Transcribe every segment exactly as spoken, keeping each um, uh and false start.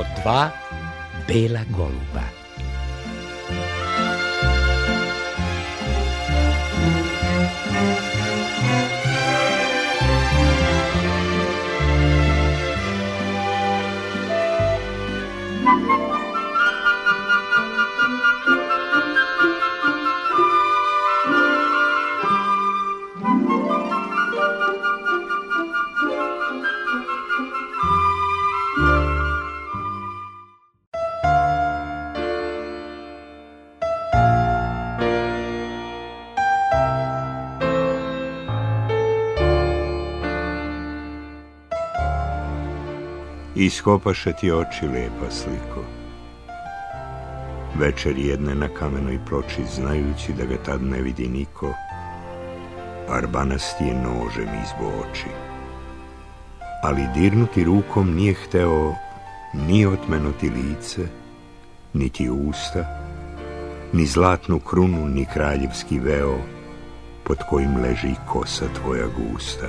od dva bela goluba. Iskopaše ti oči, lepa sliko. Večer jedne na kamenoj ploči, znajući da ga tad ne vidi niko, Arbanasti je nožem izbo oči. Ali dirnuti rukom nije hteo ni otmenuti lice, niti usta, ni zlatnu krunu, ni kraljevski veo, pod kojim leži kosa tvoja gusta.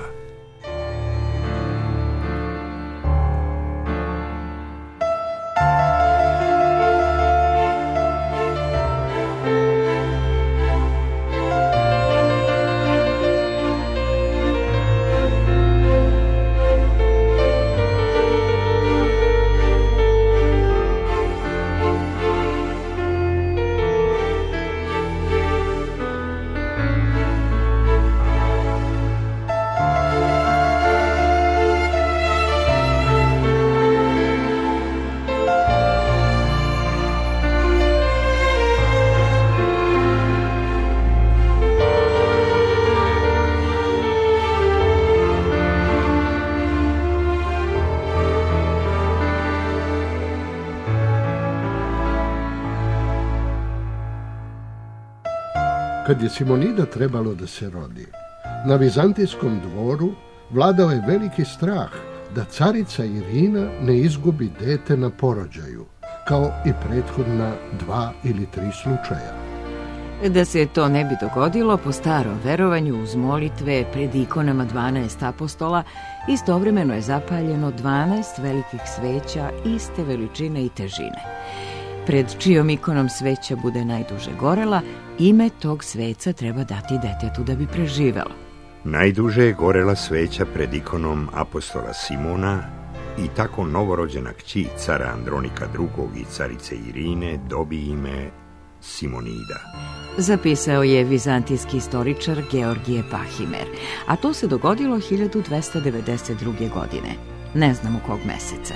Kad je Simonida trebalo da se rodi, na vizantijskom dvoru vladao je veliki strah da carica Irina ne izgubi dete na porođaju, kao i prethodna dva ili tri slučaja. Da se to ne bi dogodilo, po starom verovanju uz molitve pred ikonama dvanaest apostola, istovremeno je zapaljeno dvanaest velikih sveća iste veličine i težine. Pred čijom ikonom sveća bude najduže gorela, ime tog sveca treba dati detetu da bi preživelo. Najduže je gorela sveća pred ikonom apostola Simona i tako novorođena kći cara Andronika drugog i carice Irine dobi ime Simonida. Zapisao je vizantijski istoričar Georgije Pahimer, a to se dogodilo hiljadu dvesta devedeset druge. godine. Ne znamo kog meseca.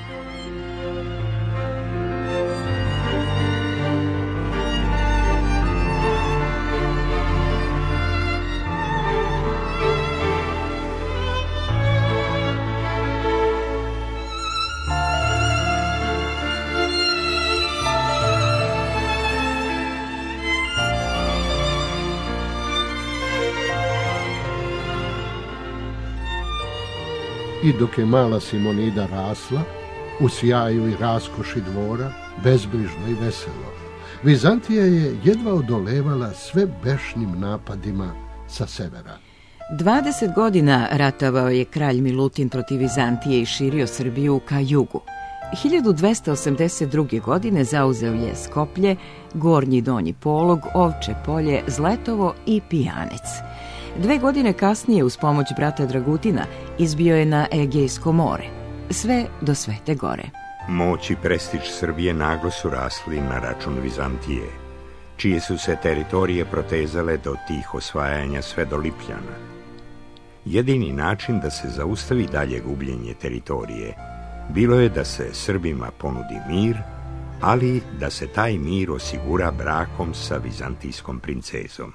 I dok je mala Simonida rasla, u sjaju i raskoši dvora, bezbrižno i veselo, Vizantija je jedva odolevala sve bešnim napadima sa severa. dvadeset godina ratovao je kralj Milutin protiv Vizantije i širio Srbiju ka jugu. hiljadu dvesta osamdeset druge. godine zauzeo je Skoplje, Gornji Donji Polog, Ovče Polje, Zletovo i Pijanec. Dve godine kasnije, uz pomoć brata Dragutina, izbio je na Egejsko more, sve do Svete Gore. Moć i prestiž Srbije naglo su rasli na račun Vizantije, čije su se teritorije protezale do tih osvajanja sve do Lipljana. Jedini način da se zaustavi dalje gubljenje teritorije bilo je da se Srbima ponudi mir, ali da se taj mir osigura brakom sa vizantijskom princezom.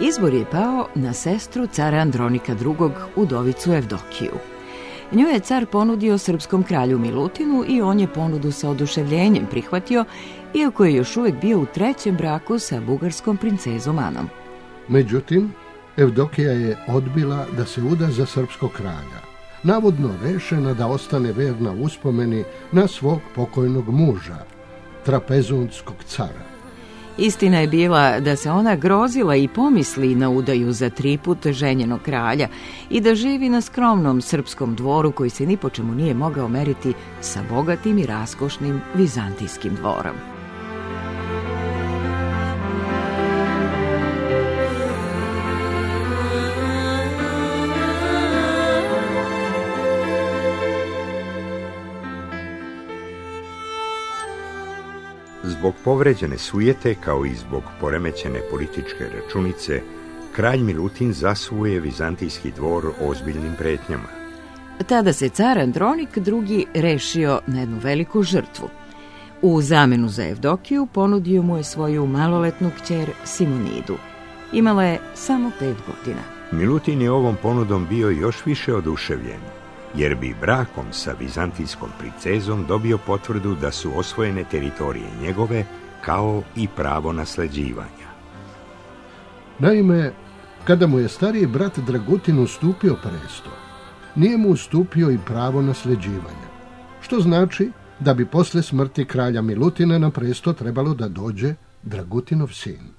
Izbor je pao na sestru cara Andronika drugog, udovicu Evdokiju. Nju je car ponudio srpskom kralju Milutinu i on je ponudu sa oduševljenjem prihvatio, iako je još uvijek bio u trećem braku sa bugarskom princezom Anom. Međutim, Evdokija je odbila da se uda za srpskog kralja, navodno rešena da ostane verna uspomeni na svog pokojnog muža, trapezunskog cara. Istina je bila da se ona grozila i pomisli na udaju za tri put ženjenog kralja i da živi na skromnom srpskom dvoru koji se ni po čemu nije mogao meriti sa bogatim i raskošnim vizantijskim dvorom. Zbog povređene sujete, kao i zbog poremećene političke računice, kralj Milutin zasuje vizantijski dvor ozbiljnim pretnjama. Tada se car Andronik drugi rešio na jednu veliku žrtvu. U zamenu za Evdokiju ponudio mu je svoju maloletnu kćer Simonidu. Imala je samo pet godina. Milutin je ovom ponudom bio još više oduševljen, jer bi brakom sa vizantijskom princezom dobio potvrdu da su osvojene teritorije njegove, kao i pravo nasleđivanja. Naime, kada mu je stariji brat Dragutin ustupio presto, nije mu ustupio i pravo nasleđivanja, što znači da bi posle smrti kralja Milutina na presto trebalo da dođe Dragutinov sin.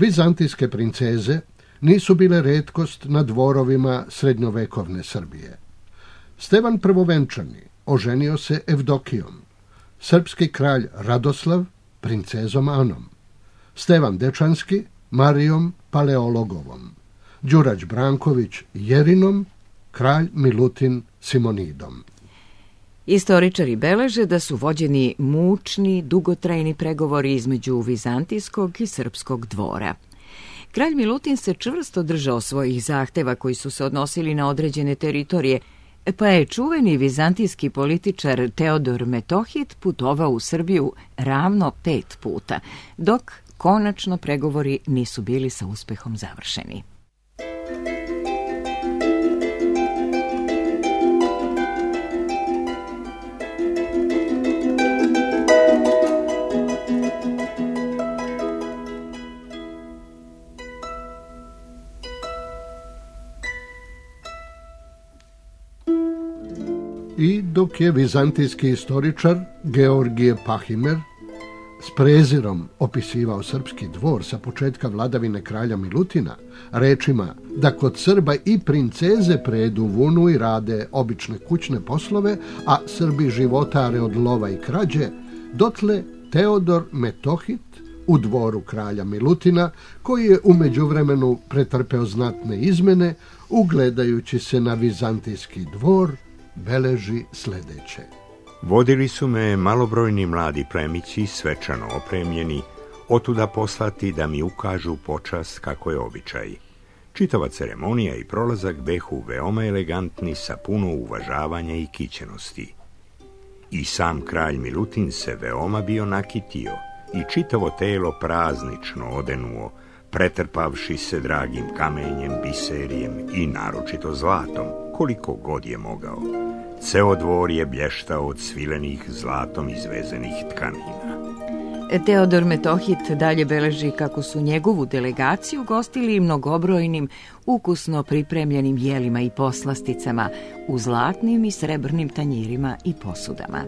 Vizantijske princeze nisu bile retkost na dvorovima srednjovekovne Srbije. Stevan Prvovenčani oženio se Evdokijom, srpski kralj Radoslav princezom Anom, Stevan Dečanski Marijom Paleologovom, Đurađ Branković Jerinom, kralj Milutin Simonidom. Istoričari beleže da su vođeni mučni, dugotrajni pregovori između vizantijskog i srpskog dvora. Kralj Milutin se čvrsto držao svojih zahteva koji su se odnosili na određene teritorije, pa je čuveni vizantijski političar Teodor Metohit putovao u Srbiju ravno pet puta, dok konačno pregovori nisu bili sa uspehom završeni. I dok je vizantijski istoričar Georgije Pahimer s prezirom opisivao srpski dvor sa početka vladavine kralja Milutina rečima da kod Srba i princeze predu vunu i rade obične kućne poslove, a Srbi životare od lova i krađe, dotle Teodor Metohit u dvoru kralja Milutina, koji je u međuvremenu pretrpeo znatne izmene, ugledajući se na vizantijski dvor, beleži sledeće. Vodili su me malobrojni mladi plemići, svečano opremljeni, otuda poslati da mi ukažu počast kako je običaj. Čitava ceremonija i prolazak behu veoma elegantni sa puno uvažavanja i kićenosti. I sam kralj Milutin se veoma bio nakitio i čitavo telo praznično odenuo, pretrpavši se dragim kamenjem, biserijem i naročito zlatom, koliko god je mogao. Ceo dvor je blještao od svilenih zlatom izvezenih tkanina. Teodor Metohit dalje beleži kako su njegovu delegaciju gostili mnogobrojnim, ukusno pripremljenim jelima i poslasticama u zlatnim i srebrnim tanjirima i posudama.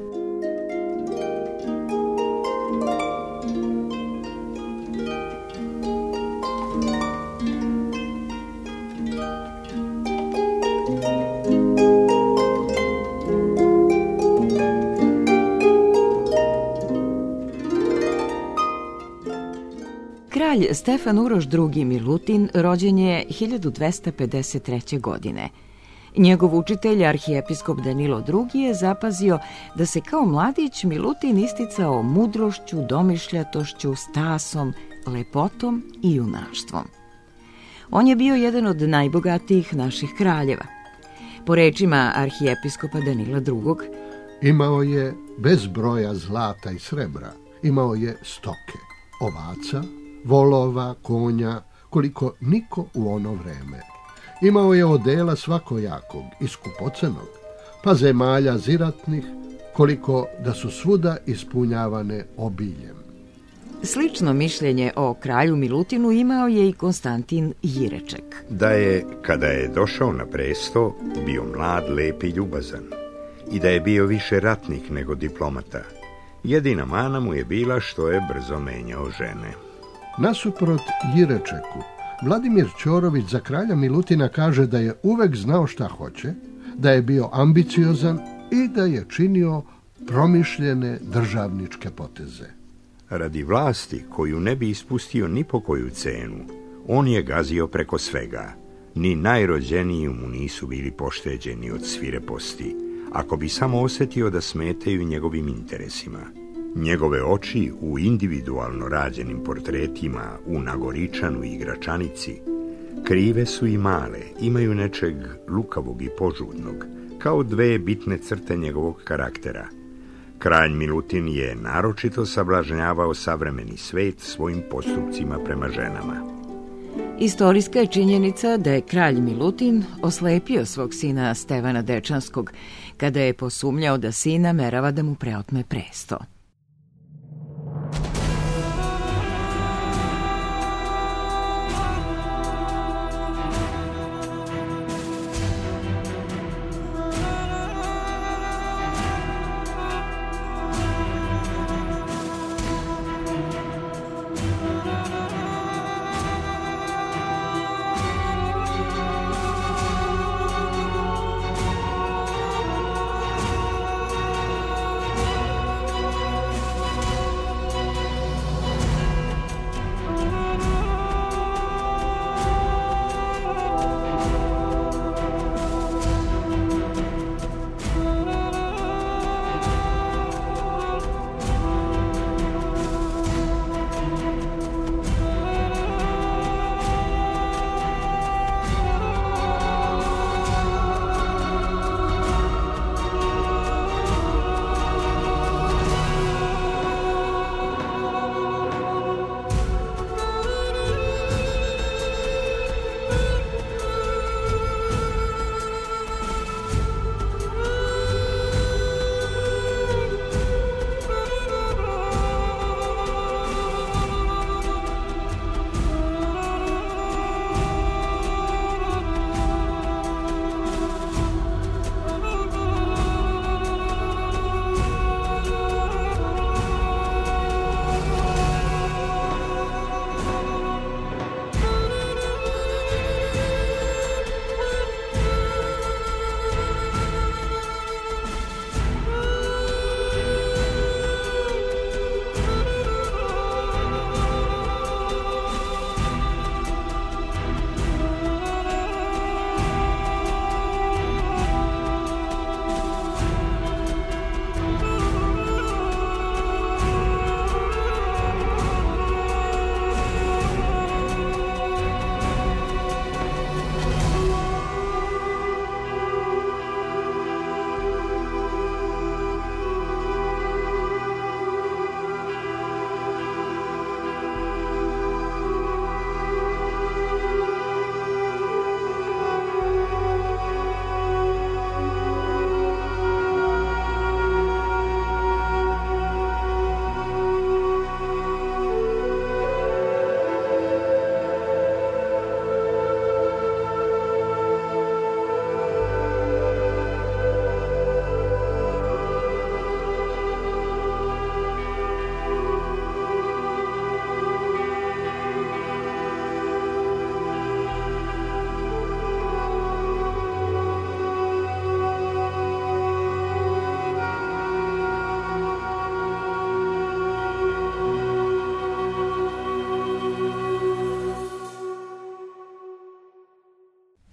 Kralj Stefan Uroš drugi. Milutin rođen je hiljadu dvesta pedeset treće. godine. Njegov učitelj, arhijepiskop Danilo drugi. je zapazio da se kao mladić Milutin isticao mudrošću, domišljatošću, stasom, lepotom i junaštvom. On je bio jedan od najbogatijih naših kraljeva. Po rečima arhijepiskopa Danila drugog. Imao je bez broja zlata i srebra, imao je stoke, ovaca, volova, konja, koliko niko u ono vreme. Imao je odela svakojakog i skupocenog, pa zemalja ziratnih, koliko da su svuda ispunjavane obiljem. Slično mišljenje o kralju Milutinu imao je i Konstantin Jireček. Da je, kada je došao na presto, bio mlad, lep i ljubazan. I da je bio više ratnik nego diplomata. Jedina mana mu je bila što je brzo menjao žene. Nasuprot Jirečeku, Vladimir Ćorović za kralja Milutina kaže da je uvek znao šta hoće, da je bio ambiciozan i da je činio promišljene državničke poteze. Radi vlasti, koju ne bi ispustio ni po koju cenu, on je gazio preko svega. Ni najrođeniji mu nisu bili pošteđeni od svireposti, ako bi samo osjetio da smetaju njegovim interesima. Njegove oči u individualno rađenim portretima u Nagoričanu i Gračanici krive su i male, imaju nečeg lukavog i požudnog, kao dve bitne crte njegovog karaktera. Kralj Milutin je naročito sablažnjavao savremeni svet svojim postupcima prema ženama. Istorijska je činjenica da je kralj Milutin oslepio svog sina Stevana Dečanskog, kada je posumnjao da sin namerava da mu preotme presto.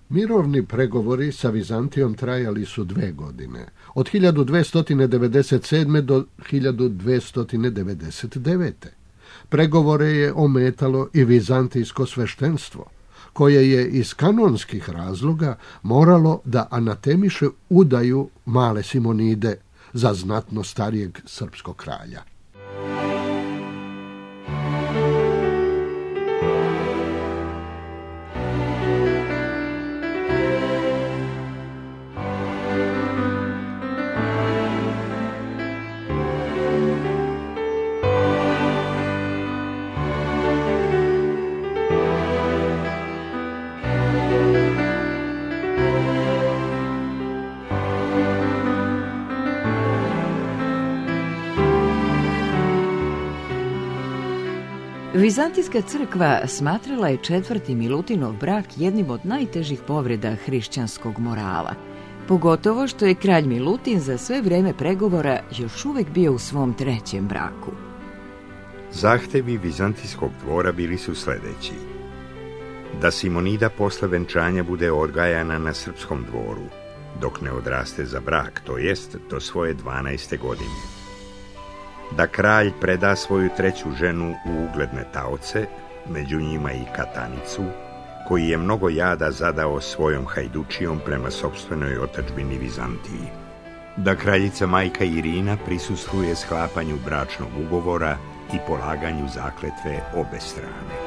Mirovni pregovori sa Vizantijom trajali su dve godine, od hiljadu dvesta devedeset sedme. do hiljadu dvesta devedeset devete. Pregovore je ometalo i vizantijsko sveštenstvo, koje je iz kanonskih razloga moralo da anatemiše udaju male Simonide za znatno starijeg srpskog kralja. Vizantijska crkva smatrala je četvrti Milutinov brak jednim od najtežih povreda hrišćanskog morala, pogotovo što je kralj Milutin za sve vreme pregovora još uvek bio u svom trećem braku. Zahtevi vizantijskog dvora bili su sledeći: da Simonida posle venčanja bude odgajana na srpskom dvoru, dok ne odraste za brak, to jest do svoje dvanaeste godine. Da kralj preda svoju treću ženu u ugledne taoce, među njima i Katanicu, koji je mnogo jada zadao svojom hajdučijom prema sopstvenoj otadžbini Vizantiji. Da kraljica majka Irina prisustvuje sklapanju bračnog ugovora i polaganju zakletve obe strane.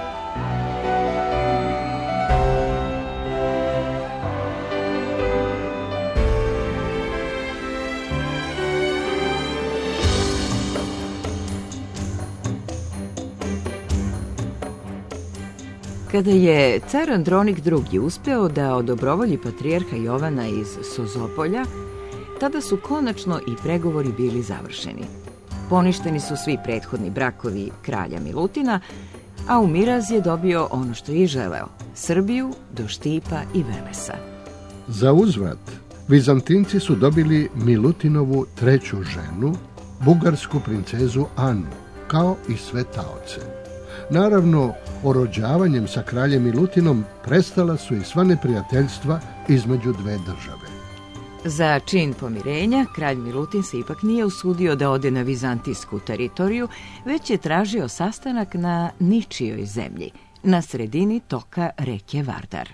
Kada je car Andronik drugi. uspeo da odobrovolji patrijarha Jovana iz Sozopolja, tada su konačno i pregovori bili završeni. Poništeni su svi prethodni brakovi kralja Milutina, a Umiraz je dobio ono što je i želeo, Srbiju do Štipa i Velesa. Za uzvrat, Vizantinci su dobili Milutinovu treću ženu, bugarsku princezu Anu, kao i sve taoce. Naravno, orođavanjem sa kraljem Milutinom prestala su i sva neprijateljstva između dve države. Za čin pomirenja, kralj Milutin se ipak nije usudio da ode na vizantijsku teritoriju, već je tražio sastanak na ničijoj zemlji, na sredini toka reke Vardar.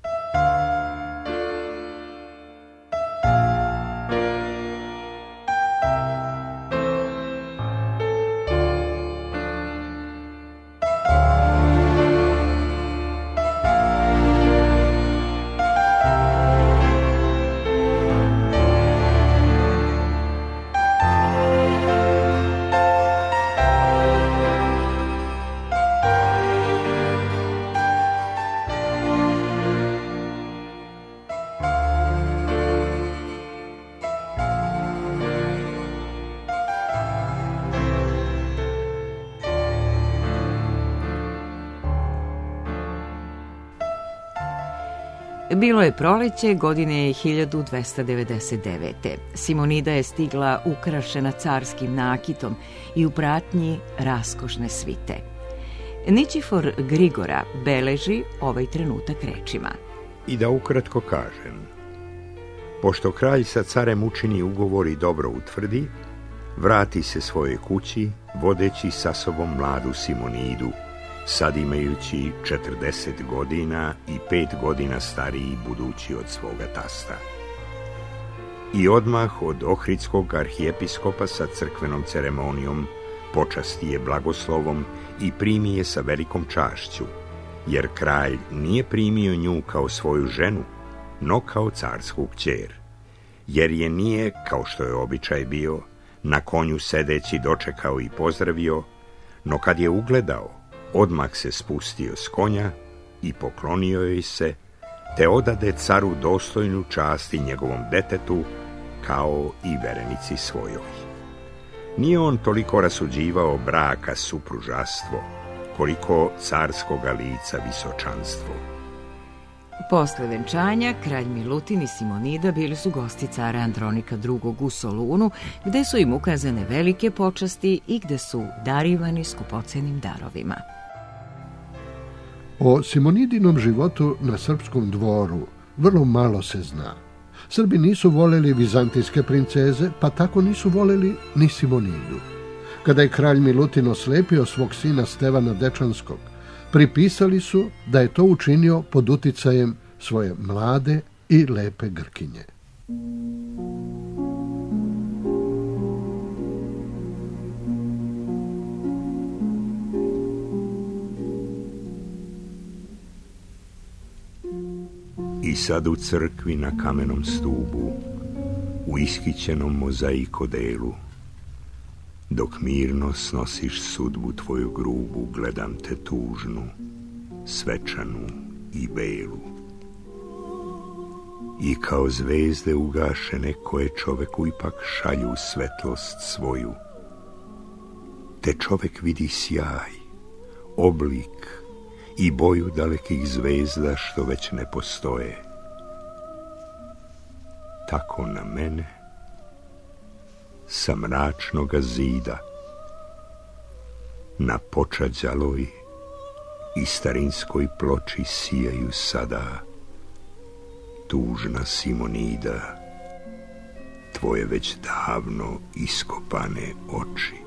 Bilo je proleće godine hiljadu dvesta devedeset devete. Simonida je stigla ukrašena carskim nakitom i u pratnji raskošne svite. Ničifor Grigora beleži ovaj trenutak rečima: I da ukratko kažem, pošto kralj sa carem učini ugovor i dobro utvrdi, vrati se svojoj kući, vodeći sa sobom mladu Simonidu, sad imajući četrdeset godina i pet godina stariji budući od svoga tasta. I odmah od ohridskog arhijepiskopa sa crkvenom ceremonijom počasti je blagoslovom i primi je sa velikom čašću, jer kralj nije primio nju kao svoju ženu, no kao carsku kćer, jer je nije, kao što je običaj bio, na konju sedeći dočekao i pozdravio, no kad je ugledao, odmah se spustio s konja i poklonio joj se, te odade caru dostojnu čast i njegovom detetu, kao i verenici svojoj. Nije on toliko rasuđivao braka supružastvo, koliko carskoga lica visočanstvo. Posle venčanja, kralj Milutin i Simonida bili su gosti cara Andronika drugog. u Solunu, gde su im ukazane velike počasti i gde su darivani skupocenim darovima. O Simonidinom životu na srpskom dvoru vrlo malo se zna. Srbi nisu voleli vizantijske princeze, pa tako nisu voleli ni Simonidu. Kada je kralj Milutin oslepio svog sina Stevana Dečanskog, pripisali su da je to učinio pod uticajem svoje mlade i lepe Grkinje. I sad u crkvi na kamenom stubu, u iskićenom mozaikodelu, dok mirno snosiš sudbu tvoju grubu, gledam te tužnu, svečanu i belu. I kao zvezde ugašene koje čoveku ipak šalju svetlost svoju, te čovek vidi sjaj, oblik i boju dalekih zvezda što već ne postoje. Tako na mene sa mračnoga zida, na počađaloj i starinskoj ploči sijaju sada tužna Simonida, tvoje već davno iskopane oči.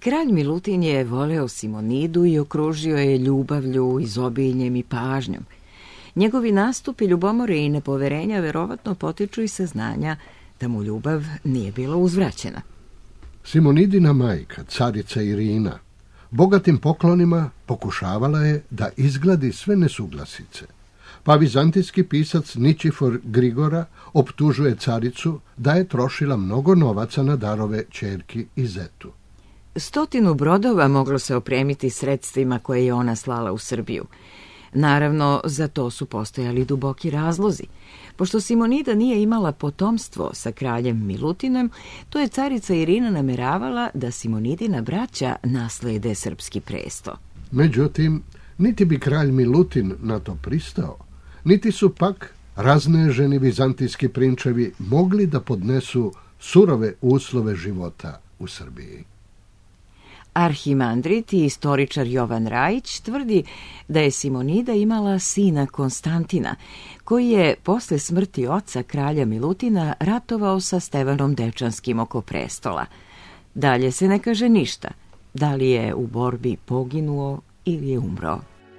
Kralj Milutin je voleo Simonidu i okružio je ljubavlju, izobiljem i pažnjom. Njegovi nastupi ljubomore i nepoverenja verovatno potiču iz saznanja da mu ljubav nije bila uzvraćena. Simonidina majka, carica Irina, bogatim poklonima pokušavala je da izgladi sve nesuglasice, pa vizantijski pisac Ničifor Grigora optužuje caricu da je trošila mnogo novaca na darove ćerki i zetu. Stotinu brodova moglo se opremiti sredstvima koje je ona slala u Srbiju. Naravno, za to su postojali duboki razlozi. Pošto Simonida nije imala potomstvo sa kraljem Milutinom, to je carica Irina nameravala da Simonidina braća naslede srpski presto. Međutim, niti bi kralj Milutin na to pristao, niti su pak razneženi vizantijski prinčevi mogli da podnesu surove uslove života u Srbiji. Arhimandrit i istoričar Jovan Rajić tvrdi da je Simonida imala sina Konstantina, koji je posle smrti oca kralja Milutina ratovao sa Stevanom Dečanskim oko prestola. Dalje se ne kaže ništa, da li je u borbi poginuo ili je umro.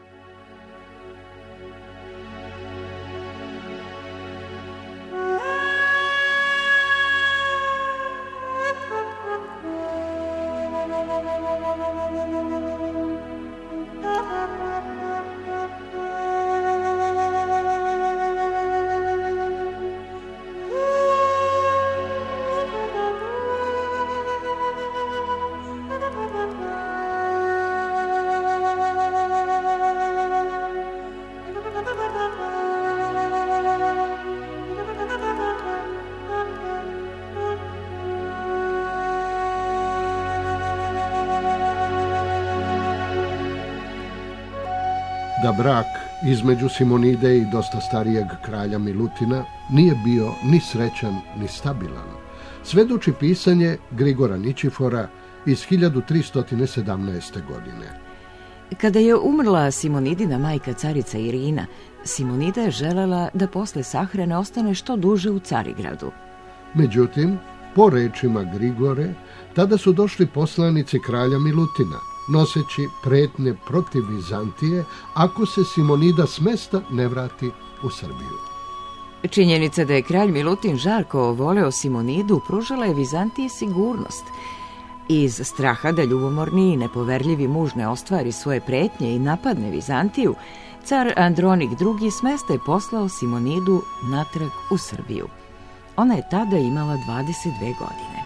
Da brak između Simonide i dosta starijeg kralja Milutina nije bio ni srećan ni stabilan, svedoči pisanje Grigora Ničifora iz hiljadu tristo sedamnaeste. godine. Kada je umrla Simonidina majka carica Irina, Simonida je želela da posle sahrane ostane što duže u Carigradu. Međutim, po rečima Grigore, tada su došli poslanici kralja Milutina, noseći pretnje protiv Vizantije ako se Simonida s mesta ne vrati u Srbiju. Činjenica da je kralj Milutin žarko voleo Simonidu pružala je Vizantiji sigurnost. Iz straha da ljubomorni i nepoverljivi muž ne ostvari svoje pretnje i napadne Vizantiju, car Andronik drugi s mesta je poslao Simonidu natrag u Srbiju. Ona je tada imala dvadeset dve godine.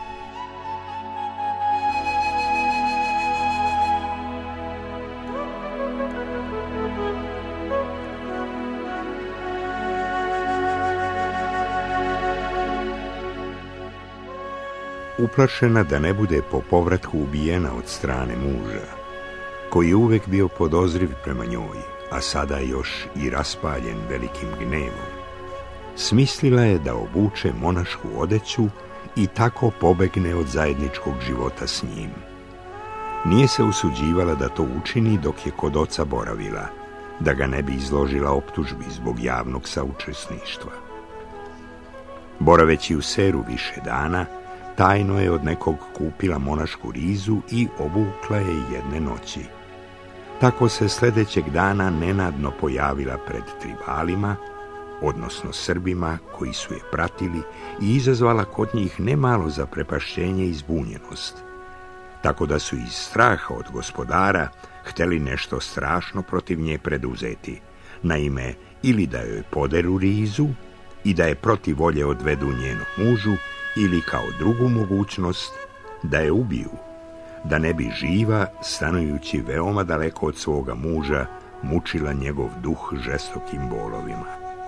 Uplašena da ne bude po povratku ubijena od strane muža, koji je uvek bio podozriv prema njoj, a sada još i raspaljen velikim gnevom, smislila je da obuče monašku odeću i tako pobegne od zajedničkog života s njim. Nije se usuđivala da to učini dok je kod oca boravila, da ga ne bi izložila optužbi zbog javnog saučesništva. Boraveći u Seru više dana, tajno je od nekog kupila monašku rizu i obukla je jedne noći. Tako se sljedećeg dana nenadno pojavila pred tribalima, odnosno Srbima koji su je pratili, i izazvala kod njih nemalo zaprepašćenje i zbunjenost. Tako da su iz straha od gospodara hteli nešto strašno protiv nje preduzeti, naime ili da joj poderu rizu i da je protiv volje odvedu njenom mužu, ili kao drugu mogućnost da je ubiju, da ne bi živa, stanujući veoma daleko od svoga muža, mučila njegov duh žestokim bolovima.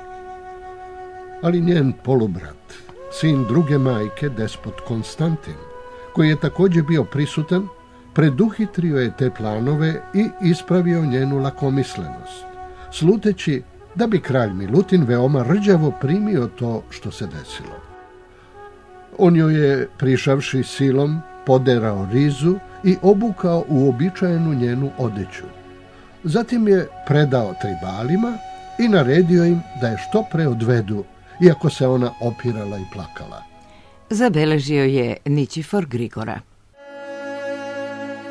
Ali njen polubrat, sin druge majke, despot Konstantin, koji je također bio prisutan, preduhitrio je te planove i ispravio njenu lakomislenost, sluteći da bi kralj Milutin veoma rđavo primio to što se desilo. On joj je, prišavši silom, poderao rizu i obukao uobičajenu njenu odeću. Zatim je predao tribalima i naredio im da je što pre odvedu, iako se ona opirala i plakala. Zabeležio je Ničifor Grigora.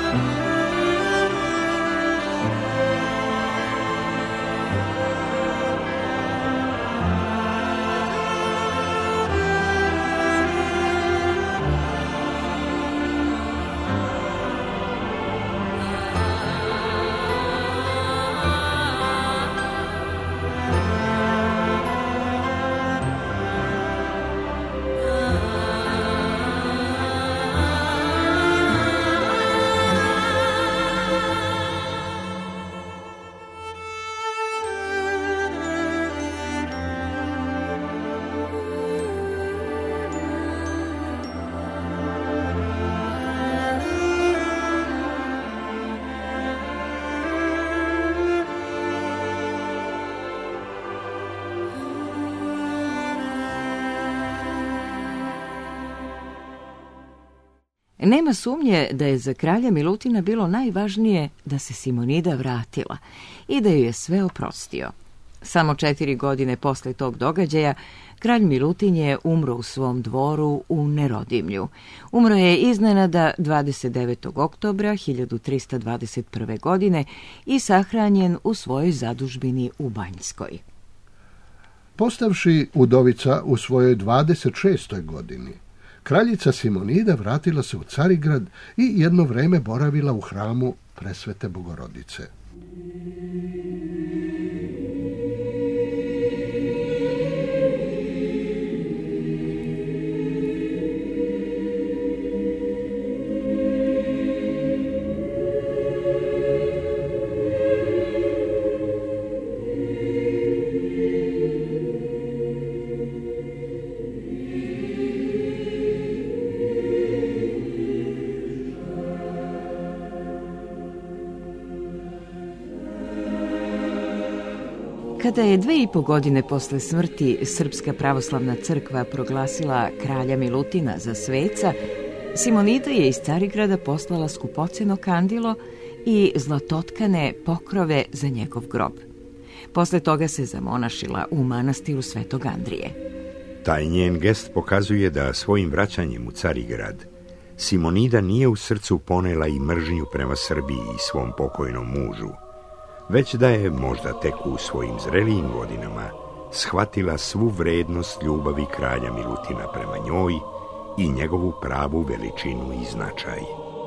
Nema sumnje da je za kralja Milutina bilo najvažnije da se Simonida vratila i da ju je sve oprostio. Samo četiri godine posle tog događaja kralj Milutin je umro u svom dvoru u Nerodimlju. Umro je iznenada dvadeset devetog oktobra hiljadu trista dvadeset prve. godine i sahranjen u svojoj zadužbini u Banjskoj. Postavši udovica u svojoj dvadeset šestoj godini, kraljica Simonida vratila se u Carigrad i jedno vreme boravila u hramu Presvete Bogorodice. Kada je dve i po godine posle smrti Srpska pravoslavna crkva proglasila kralja Milutina za sveca, Simonida je iz Carigrada poslala skupoceno kandilo i zlatotkane pokrove za njegov grob. Posle toga se zamonašila u manastiru Svetog Andrije. Taj njen gest pokazuje da svojim vraćanjem u Carigrad Simonida nije u srcu ponela i mržnju prema Srbiji i svom pokojnom mužu, već da je možda tek u svojim zrelijim godinama shvatila svu vrednost ljubavi kralja Milutina prema njoj i njegovu pravu veličinu i značaj.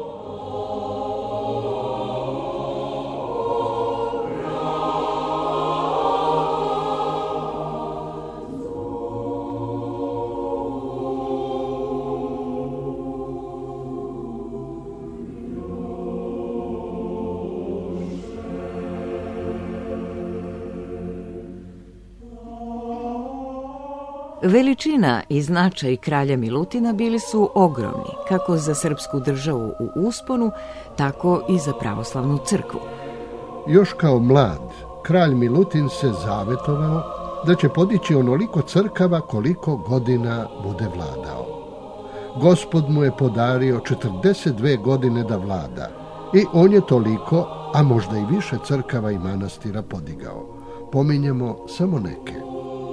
Veličina i značaj kralja Milutina bili su ogromni, kako za srpsku državu u usponu, tako i za pravoslavnu crkvu. Još kao mlad, kralj Milutin se zavetovao da će podići onoliko crkava koliko godina bude vladao. Gospod mu je podario četrdeset dve godine da vlada i on je toliko, a možda i više crkava i manastira podigao. Pominjemo samo neke.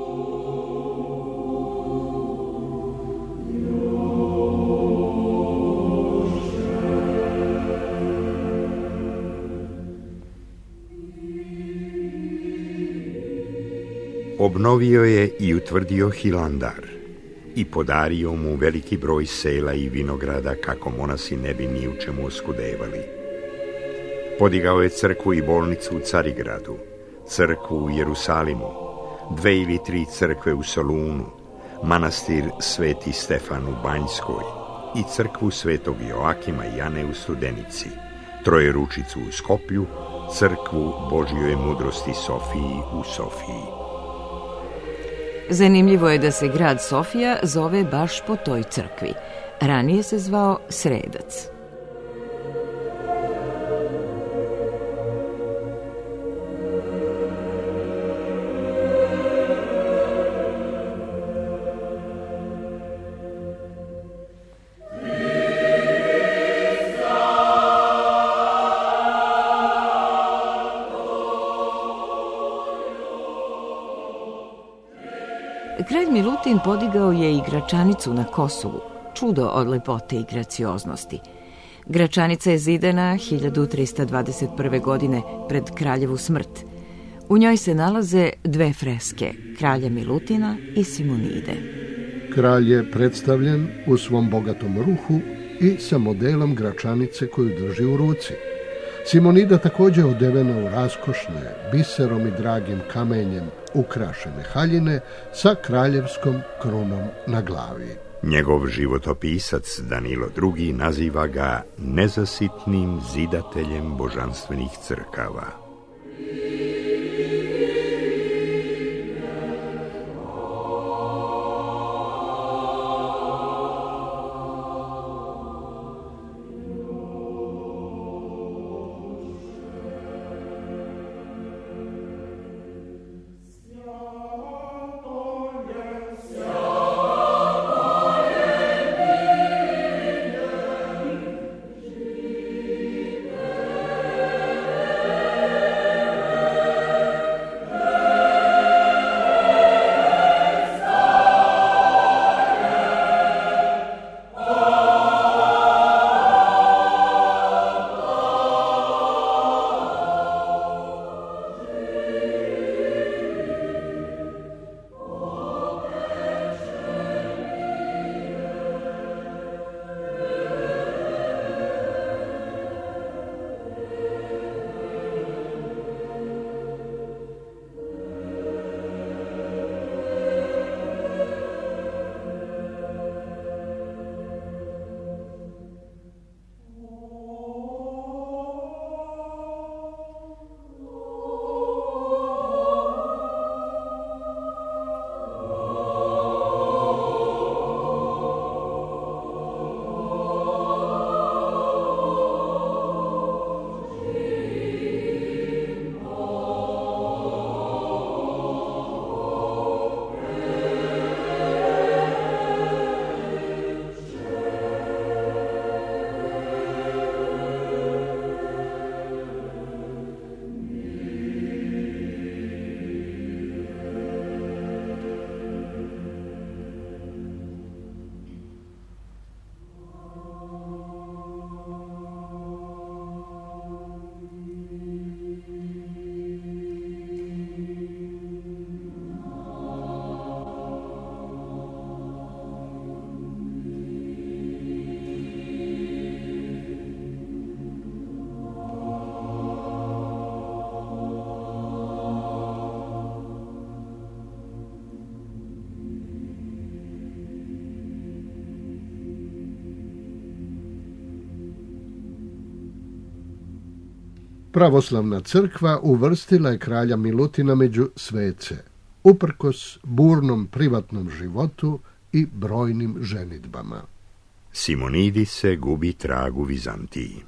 Obnovio je i utvrdio Hilandar i podario mu veliki broj sela i vinograda kako monasi ne bi ni u čemu oskudevali. Podigao je crkvu i bolnicu u Carigradu, crkvu u Jerusalimu, dve ili tri crkve u Solunu, manastir Sveti Stefan u Banjskoj i crkvu Svetog Joakima i Jane u Studenici, Trojeručicu u Skoplju, crkvu Božjoj mudrosti Sofiji u Sofiji. Zanimljivo je da se grad Sofija zove baš po toj crkvi. Ranije se zvao Sredac. Kralj Milutin podigao je i Gračanicu na Kosovu, čudo od lepote i gracioznosti. Gračanica je zidana hiljadu trista dvadeset prve. godine pred kraljevu smrt. U njoj se nalaze dve freske, kralja Milutina i Simonide. Kralj je predstavljen u svom bogatom ruhu i sa modelom gračanice koju drži u ruci. Simonida također odevena u raskošne, biserom i dragim kamenjem ukrašene haljine sa kraljevskom krunom na glavi. Njegov životopisac Danilo drugi. naziva ga nezasitnim zidateljem božanstvenih crkava. Pravoslavna crkva uvrstila je kralja Milutina među svece, uprkos burnom privatnom životu i brojnim ženidbama. Simonidi se gubi trag u Vizantiji.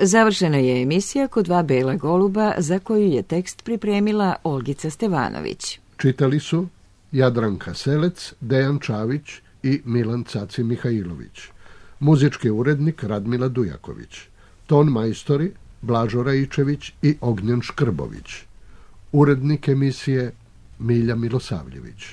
Završena je emisija Kod dva bela goluba, za koju je tekst pripremila Olgica Stevanović. Čitali su Jadranka Selec, Dejan Čavić i Milan Caci Mihajlović. Muzički urednik Radmila Dujaković. Ton majstori Blažo Raičević i Ognjen Škrbović. Urednik emisije Milja Milosavljević.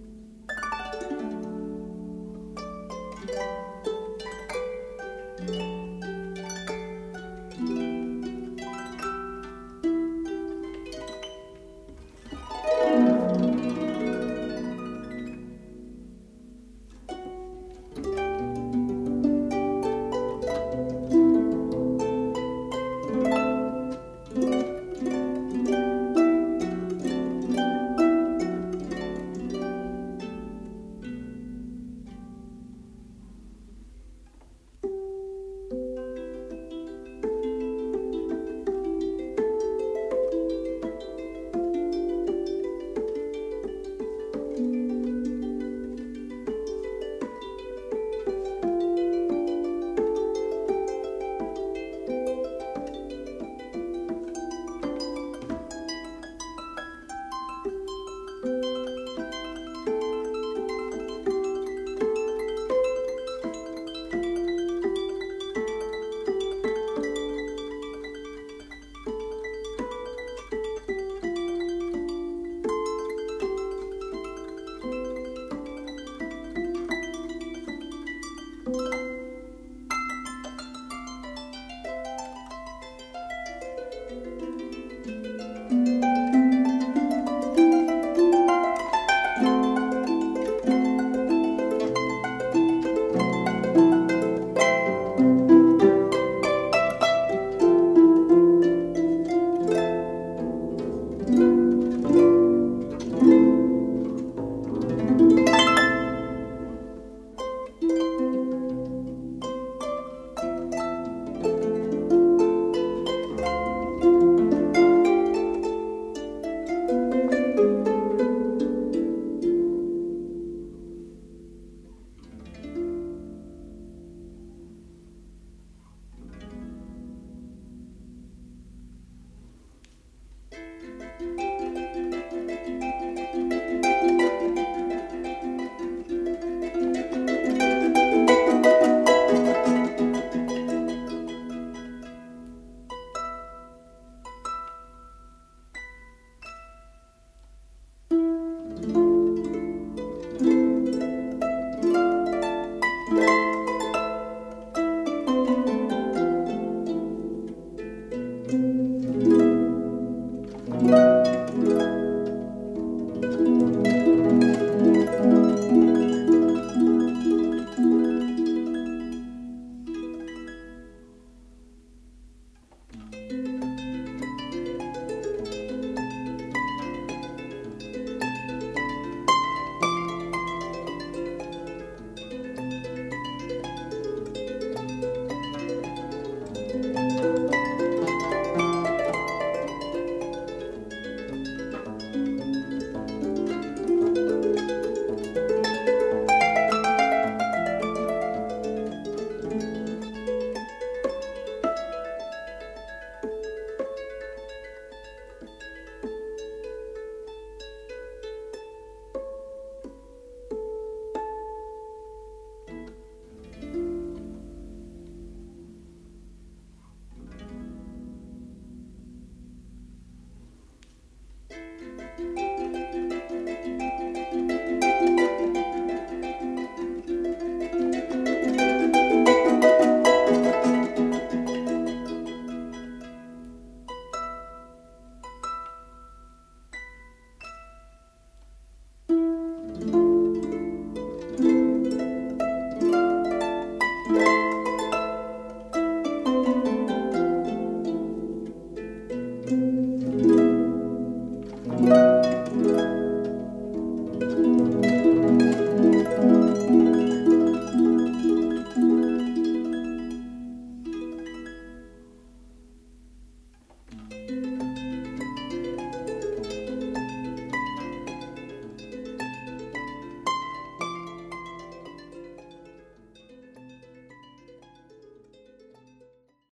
Thank you.